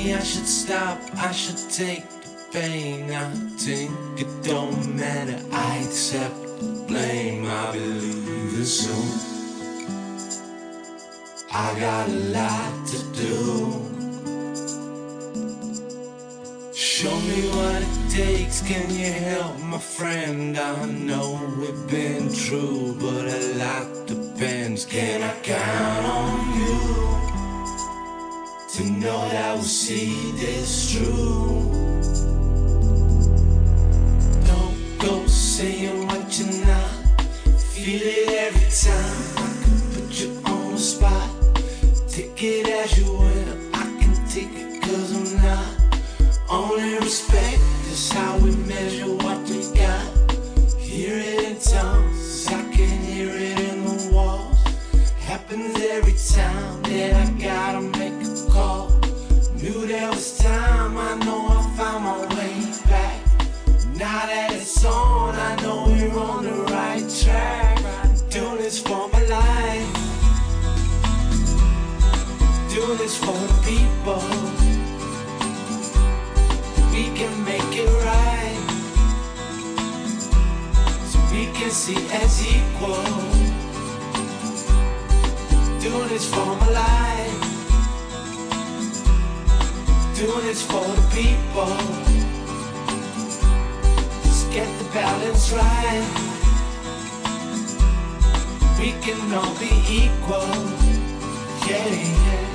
me I should stop, I should take the pain. I think it don't matter, I accept the blame. I believe it soon. I got a lot to do. Show me what it takes, can you help my friend? I know we've been true, but a lot depends. Can I count on you to know that we'll see this through? Don't go saying what you're not. Feel it every time. I can put you on the spot. Take it as you will. I can take it 'cause I'm not. Only respect is how we measure what we got. Hear it in tongues, I can hear it in the walls. Happens every time that I gotta make a call. Knew there was time, I know I found my way back. Now that it's on, I know we're on the right track. Doing this for my life, doing this for the people. We can make it right, so we can see as equal. Doing this for my life, doing this for the people. Just get the balance right. We can all be equal, yeah, yeah.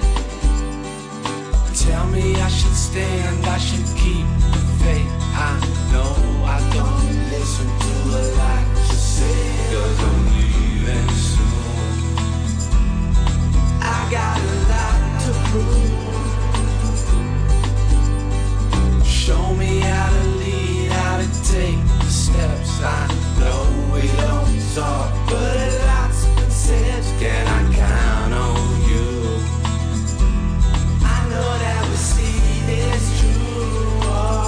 Tell me I should stand, I should keep the faith. I know I don't listen to a lot you say, 'cause I'm leaving soon. I got a lot to prove. Show me how to lead, how to take the steps. I know we don't talk, but a lot's been said. Can I count on you? I know that we see this true.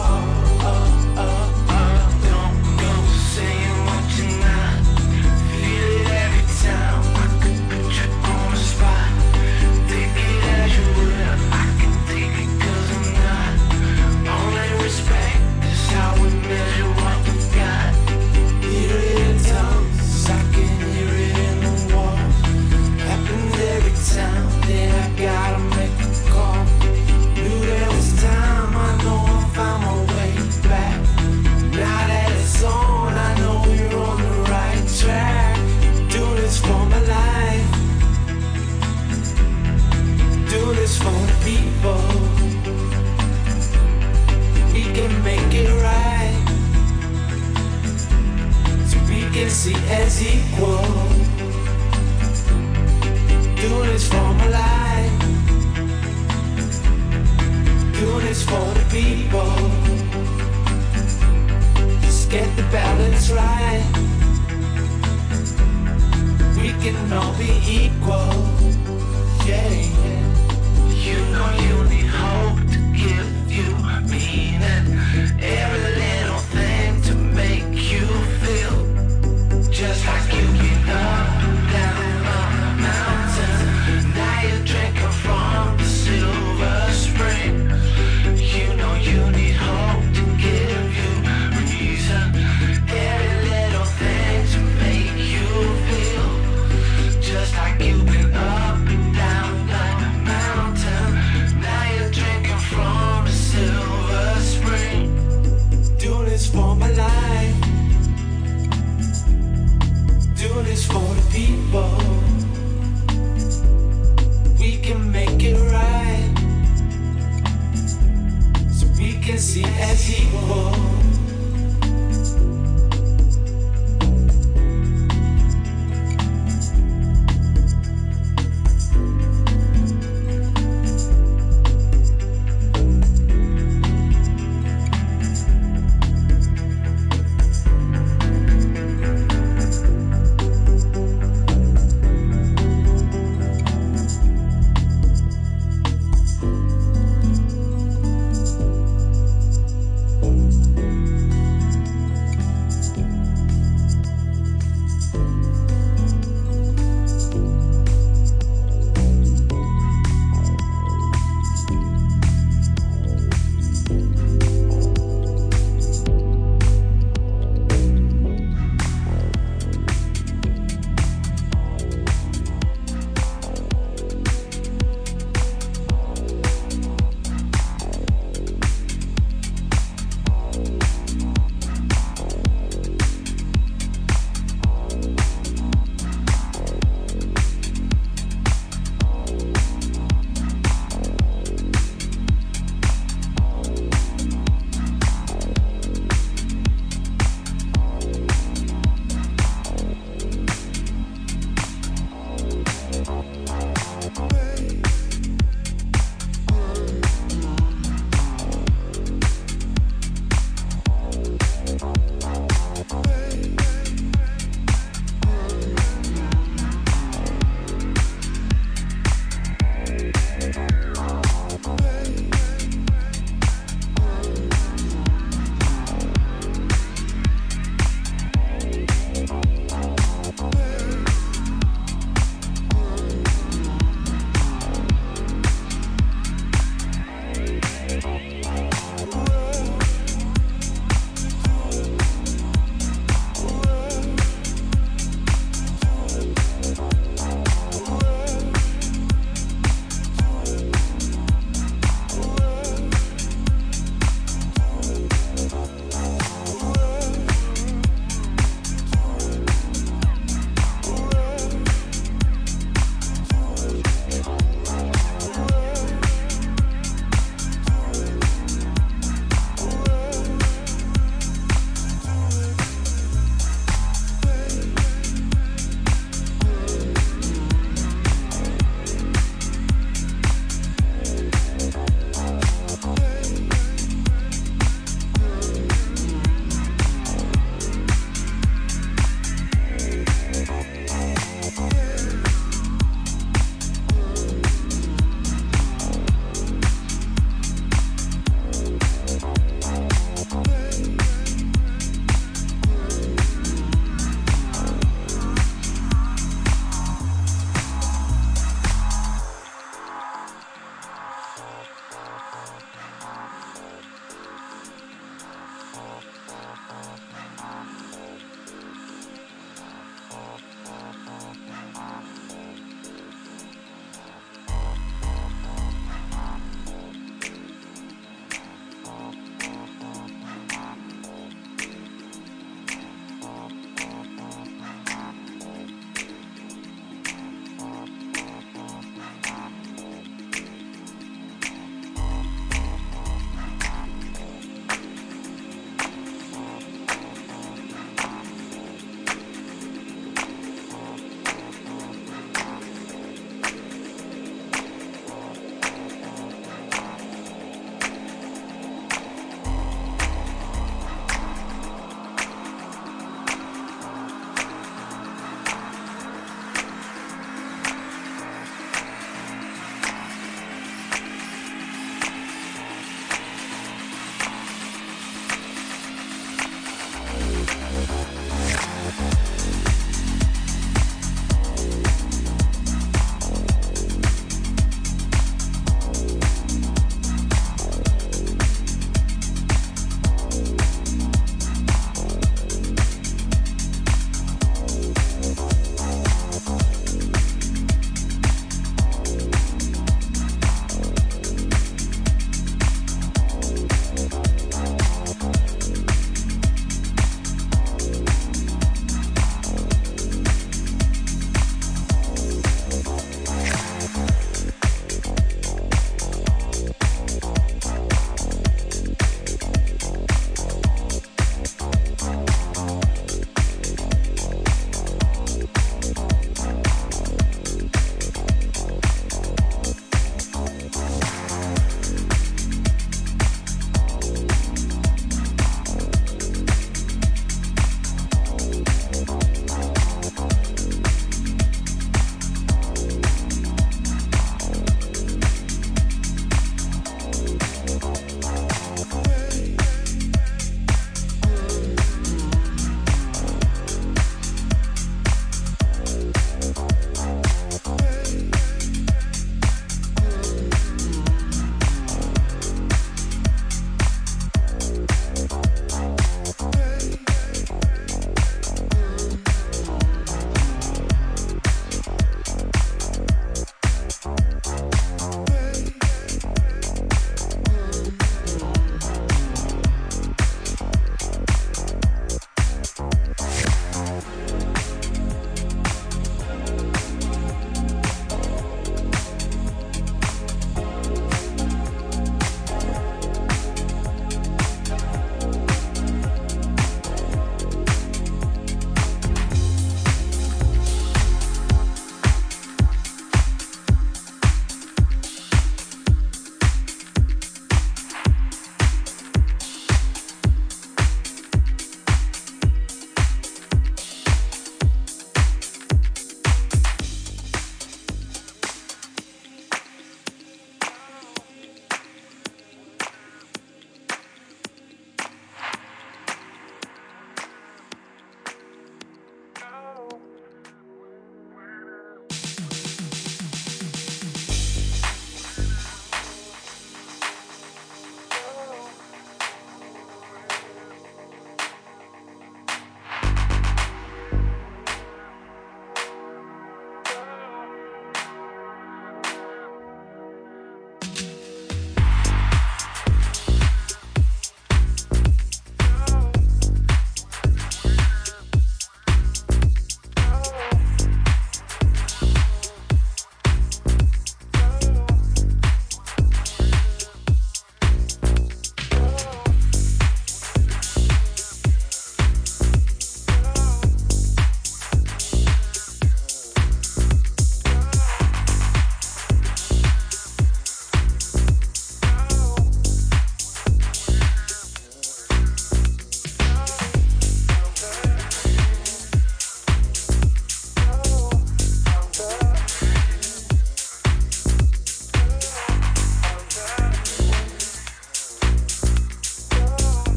Don't go saying what you're not. Feel it every time. I could put you on the spot. Take it as you will. I can take it 'cause I'm not. Only respect is how we measure what we got. Hear it in tongues, I can hear it in the walls. Happens every time that I gotta make a call. Knew there was time, I know I found my way back. Now that it's on, I know we're on the right track. Doing this for my life, doing this for the people. We can make it right, so we can see as equal. Doing this for my life, doing this for the people. Just get the balance right. We can all be equal, yeah, yeah. You know you need hope to give you meaning. Every little thing to make you feel just like you've been up and down on the mountain. Now you're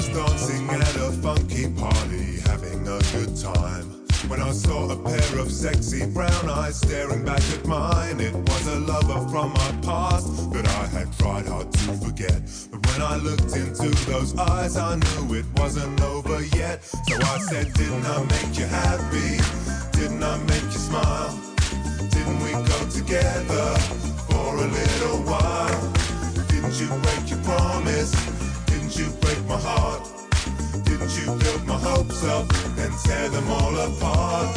was dancing at a funky party, having a good time, when I saw a pair of sexy brown eyes staring back at mine. It was a lover from my past that I had tried hard to forget. But when I looked into those eyes, I knew it wasn't over yet. So I said, didn't I make you happy? Didn't I make you smile? Didn't we go together for a little while? Didn't you break your promise? Didn't you break my heart? Didn't you build my hopes up and tear them all apart?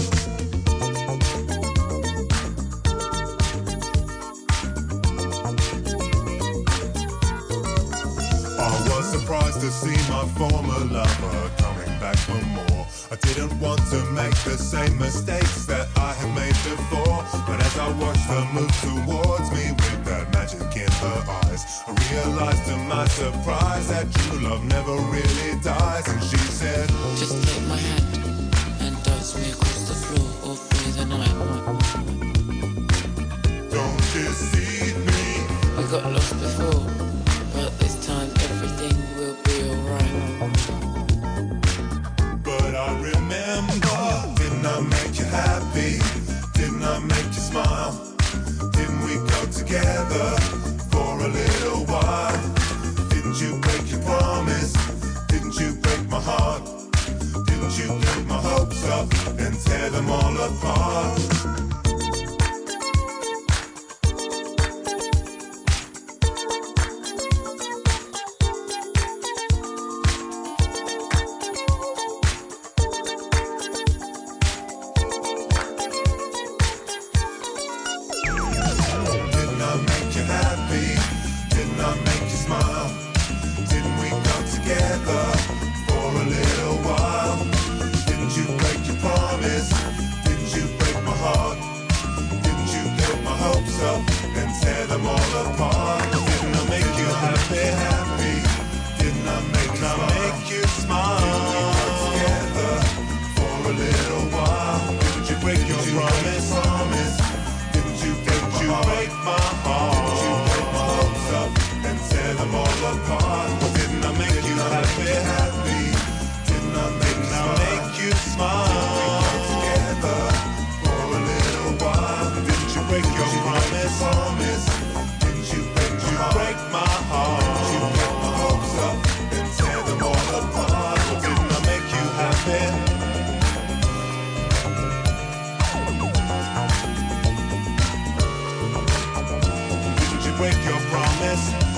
I was surprised to see my former lover coming back for more. I didn't want to make the same mistakes that I had made before, but as I watched her move towards me with that magic in her eyes, I realized to my surprise that true love never really dies. And she said, just take my hand and dance me across the floor all through the night. don't deceive me. We got lost before, but this time everything will be alright. But I remember, didn't I make you happy? Didn't I make you smile? Didn't we go together for a little while? Didn't you break your promise? Didn't you break my heart? Didn't you build my hopes up and tear them all apart? Break your promise.